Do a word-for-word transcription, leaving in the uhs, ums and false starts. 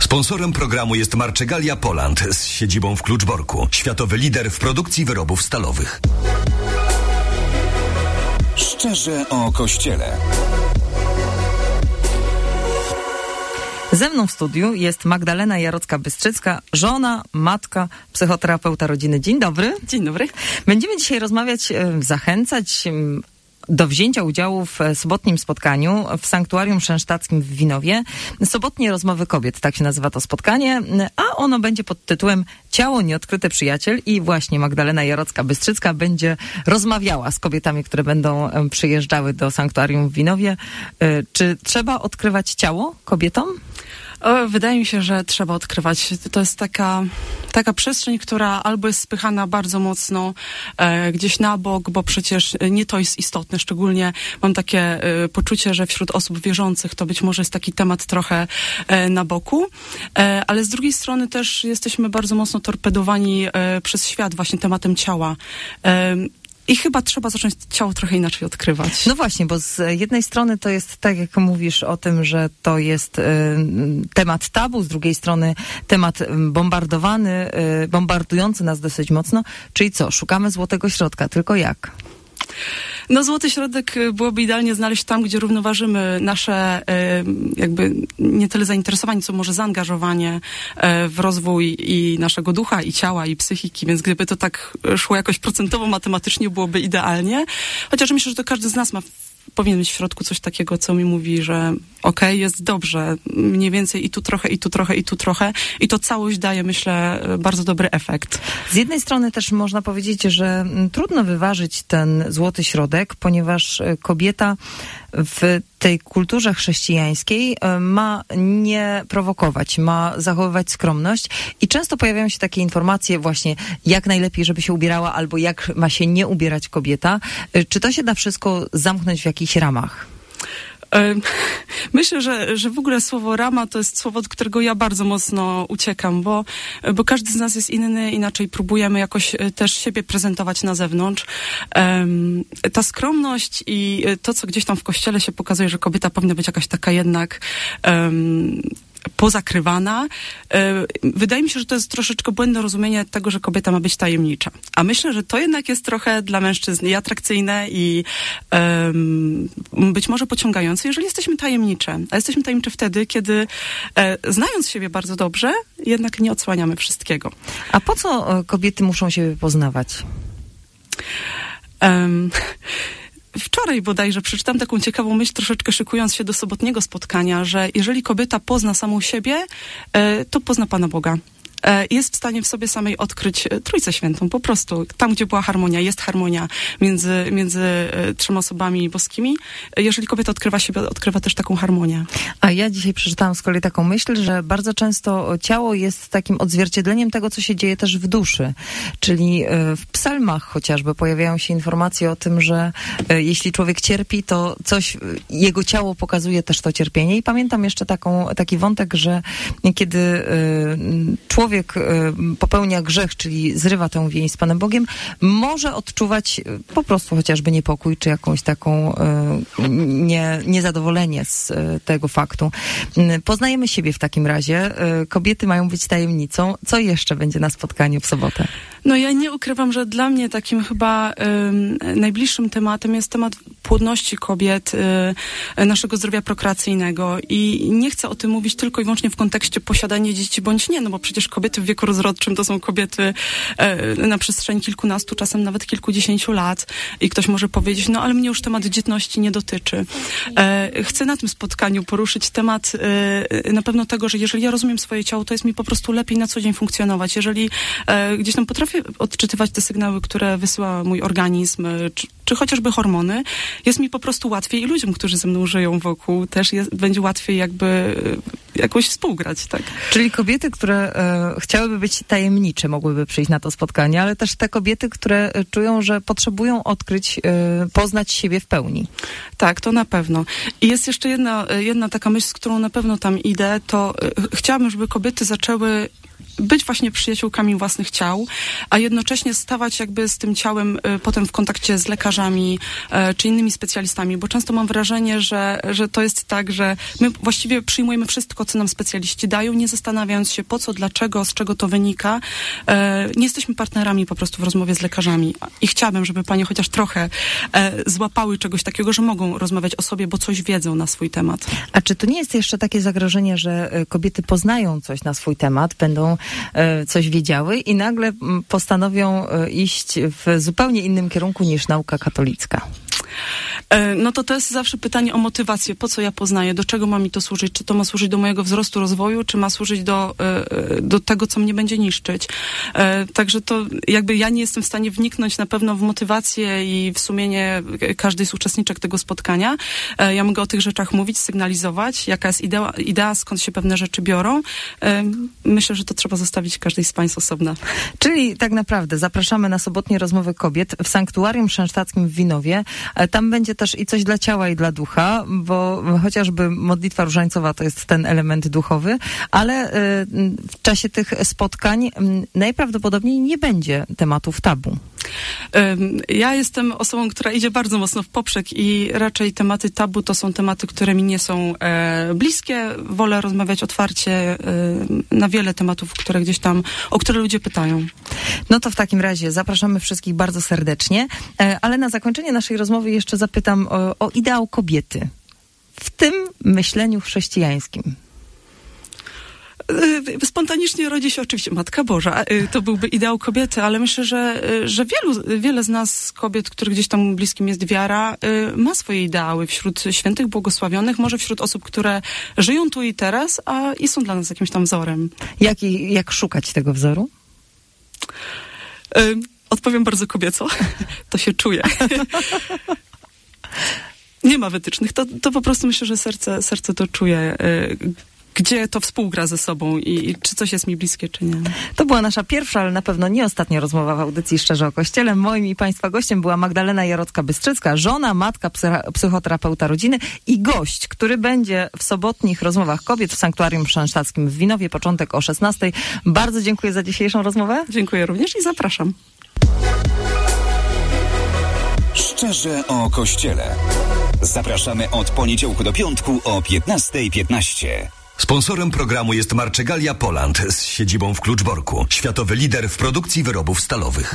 Sponsorem programu jest Marczegalia Poland z siedzibą w Kluczborku. Światowy lider w produkcji wyrobów stalowych. Szczerze o Kościele. Ze mną w studiu jest Magdalena Jarocka-Bystrzycka, żona, matka, psychoterapeuta rodziny. Dzień dobry. Dzień dobry. Będziemy dzisiaj rozmawiać, zachęcać do wzięcia udziału w sobotnim spotkaniu w Sanktuarium Szensztackim w Winowie. Sobotnie rozmowy kobiet, tak się nazywa to spotkanie, a ono będzie pod tytułem Ciało nieodkryty przyjaciel i właśnie Magdalena Jarocka-Bystrzycka będzie rozmawiała z kobietami, które będą przyjeżdżały do Sanktuarium w Winowie. Czy trzeba odkrywać ciało kobietom? O, wydaje mi się, że trzeba odkrywać. To jest taka, taka przestrzeń, która albo jest spychana bardzo mocno e, gdzieś na bok, bo przecież nie to jest istotne. Szczególnie mam takie e, poczucie, że wśród osób wierzących to być może jest taki temat trochę e, na boku. E, ale z drugiej strony też jesteśmy bardzo mocno torpedowani e, przez świat właśnie tematem ciała. E, I chyba trzeba zacząć ciało trochę inaczej odkrywać. No właśnie, bo z jednej strony to jest tak, jak mówisz o tym, że to jest y, temat tabu, z drugiej strony temat bombardowany, y, bombardujący nas dosyć mocno. Czyli co, szukamy złotego środka, tylko jak? No złoty środek byłoby idealnie znaleźć tam, gdzie równoważymy nasze jakby nie tyle zainteresowanie, co może zaangażowanie w rozwój i naszego ducha, i ciała, i psychiki, więc gdyby to tak szło jakoś procentowo, matematycznie byłoby idealnie. Chociaż myślę, że to każdy z nas ma powinien mieć w środku coś takiego, co mi mówi, że okej, okay, jest dobrze, mniej więcej i tu trochę, i tu trochę, i tu trochę. I to całość daje, myślę, bardzo dobry efekt. Z jednej strony też można powiedzieć, że trudno wyważyć ten złoty środek, ponieważ kobieta w tej kulturze chrześcijańskiej ma nie prowokować, ma zachowywać skromność i często pojawiają się takie informacje właśnie, jak najlepiej, żeby się ubierała, albo jak ma się nie ubierać kobieta. Czy to się da wszystko zamknąć w jakichś ramach? Myślę, że, że w ogóle słowo rama to jest słowo, od którego ja bardzo mocno uciekam, bo, bo każdy z nas jest inny, inaczej próbujemy jakoś też siebie prezentować na zewnątrz. Um, ta skromność i to, co gdzieś tam w kościele się pokazuje, że kobieta powinna być jakaś taka jednak um, pozakrywana. Wydaje mi się, że to jest troszeczkę błędne rozumienie tego, że kobieta ma być tajemnicza. A myślę, że to jednak jest trochę dla mężczyzn i atrakcyjne i um, być może pociągające, jeżeli jesteśmy tajemnicze. A jesteśmy tajemnicze wtedy, kiedy e, znając siebie bardzo dobrze, jednak nie odsłaniamy wszystkiego. A po co kobiety muszą siebie poznawać? Um, Wczoraj bodajże przeczytałam taką ciekawą myśl, troszeczkę szykując się do sobotniego spotkania, że jeżeli kobieta pozna samą siebie, to pozna Pana Boga. Jest w stanie w sobie samej odkryć Trójcę Świętą, po prostu. Tam, gdzie była harmonia, jest harmonia między, między trzema osobami boskimi. Jeżeli kobieta odkrywa siebie, odkrywa też taką harmonię. A ja dzisiaj przeczytałam z kolei taką myśl, że bardzo często ciało jest takim odzwierciedleniem tego, co się dzieje też w duszy. Czyli w psalmach chociażby pojawiają się informacje o tym, że jeśli człowiek cierpi, to coś, jego ciało pokazuje też to cierpienie. I pamiętam jeszcze taką, taki wątek, że kiedy człowiek człowiek popełnia grzech, czyli zrywa tę więź z Panem Bogiem, może odczuwać po prostu chociażby niepokój, czy jakąś taką nie, niezadowolenie z tego faktu. Poznajemy siebie w takim razie. Kobiety mają być tajemnicą. Co jeszcze będzie na spotkaniu w sobotę? No ja nie ukrywam, że dla mnie takim chyba y, najbliższym tematem jest temat płodności kobiet, y, naszego zdrowia prokreacyjnego i nie chcę o tym mówić tylko i wyłącznie w kontekście posiadania dzieci bądź nie, no bo przecież kobiety w wieku rozrodczym to są kobiety y, na przestrzeni kilkunastu, czasem nawet kilkudziesięciu lat i ktoś może powiedzieć, no ale mnie już temat dzietności nie dotyczy. Y, chcę na tym spotkaniu poruszyć temat y, na pewno tego, że jeżeli ja rozumiem swoje ciało, to jest mi po prostu lepiej na co dzień funkcjonować. Jeżeli y, gdzieś tam potrafię odczytywać te sygnały, które wysyła mój organizm, czy, czy chociażby hormony, jest mi po prostu łatwiej i ludziom, którzy ze mną żyją wokół, też jest, będzie łatwiej jakby jakoś współgrać, tak. Czyli kobiety, które e, chciałyby być tajemnicze, mogłyby przyjść na to spotkanie, ale też te kobiety, które czują, że potrzebują odkryć, e, poznać siebie w pełni. Tak, to na pewno. I jest jeszcze jedna, jedna taka myśl, z którą na pewno tam idę, to e, chciałabym, żeby kobiety zaczęły być właśnie przyjaciółkami własnych ciał, a jednocześnie stawać jakby z tym ciałem y, potem w kontakcie z lekarzami y, czy innymi specjalistami, bo często mam wrażenie, że, że to jest tak, że my właściwie przyjmujemy wszystko, co nam specjaliści dają, nie zastanawiając się po co, dlaczego, z czego to wynika. Y, nie jesteśmy partnerami po prostu w rozmowie z lekarzami i chciałabym, żeby panie chociaż trochę y, złapały czegoś takiego, że mogą rozmawiać o sobie, bo coś wiedzą na swój temat. A czy to nie jest jeszcze takie zagrożenie, że kobiety poznają coś na swój temat, będą coś wiedziały i nagle postanowią iść w zupełnie innym kierunku niż nauka katolicka? No to to jest zawsze pytanie o motywację. Po co ja poznaję? Do czego ma mi to służyć? Czy to ma służyć do mojego wzrostu, rozwoju, czy ma służyć do, do tego, co mnie będzie niszczyć? Także to jakby ja nie jestem w stanie wniknąć na pewno w motywację i w sumienie każdej z uczestniczek tego spotkania. Ja mogę o tych rzeczach mówić, sygnalizować, jaka jest idea, idea, skąd się pewne rzeczy biorą. Myślę, że to trzeba zostawić każdej z państw osobna. Czyli tak naprawdę zapraszamy na sobotnie rozmowy kobiet w Sanktuarium Szensztackim w Winowie. Tam będzie też i coś dla ciała i dla ducha, bo chociażby modlitwa różańcowa to jest ten element duchowy, ale w czasie tych spotkań najprawdopodobniej nie będzie tematów tabu. Ja jestem osobą, która idzie bardzo mocno w poprzek i raczej tematy tabu to są tematy, które mi nie są e, bliskie. Wolę rozmawiać otwarcie e, na wiele tematów, które gdzieś tam, o które ludzie pytają. No to w takim razie zapraszamy wszystkich bardzo serdecznie, e, ale na zakończenie naszej rozmowy jeszcze zapytam o, o ideał kobiety w tym myśleniu chrześcijańskim. Spontanicznie rodzi się oczywiście Matka Boża. To byłby ideał kobiety, ale myślę, że, że wielu, wiele z nas kobiet, których gdzieś tam bliskim jest wiara, ma swoje ideały wśród świętych, błogosławionych, może wśród osób, które żyją tu i teraz, a i są dla nas jakimś tam wzorem. Jak, jak szukać tego wzoru? Odpowiem bardzo kobieco. To się czuje. Nie ma wytycznych. To, to po prostu myślę, że serce, serce to czuje. Gdzie to współgra ze sobą i, i czy coś jest mi bliskie, czy nie. To była nasza pierwsza, ale na pewno nie ostatnia rozmowa w audycji Szczerze o Kościele. Moim i państwa gościem była Magdalena Jarocka-Bystrzycka, żona, matka, psycha, psychoterapeuta rodziny i gość, który będzie w sobotnich rozmowach kobiet w Sanktuarium Szensztackim w Winowie, początek o szesnastej. Bardzo dziękuję za dzisiejszą rozmowę. Dziękuję również i zapraszam. Szczerze o Kościele. Zapraszamy od poniedziałku do piątku o piętnasta piętnaście. Sponsorem programu jest Marczegalia Poland z siedzibą w Kluczborku. Światowy lider w produkcji wyrobów stalowych.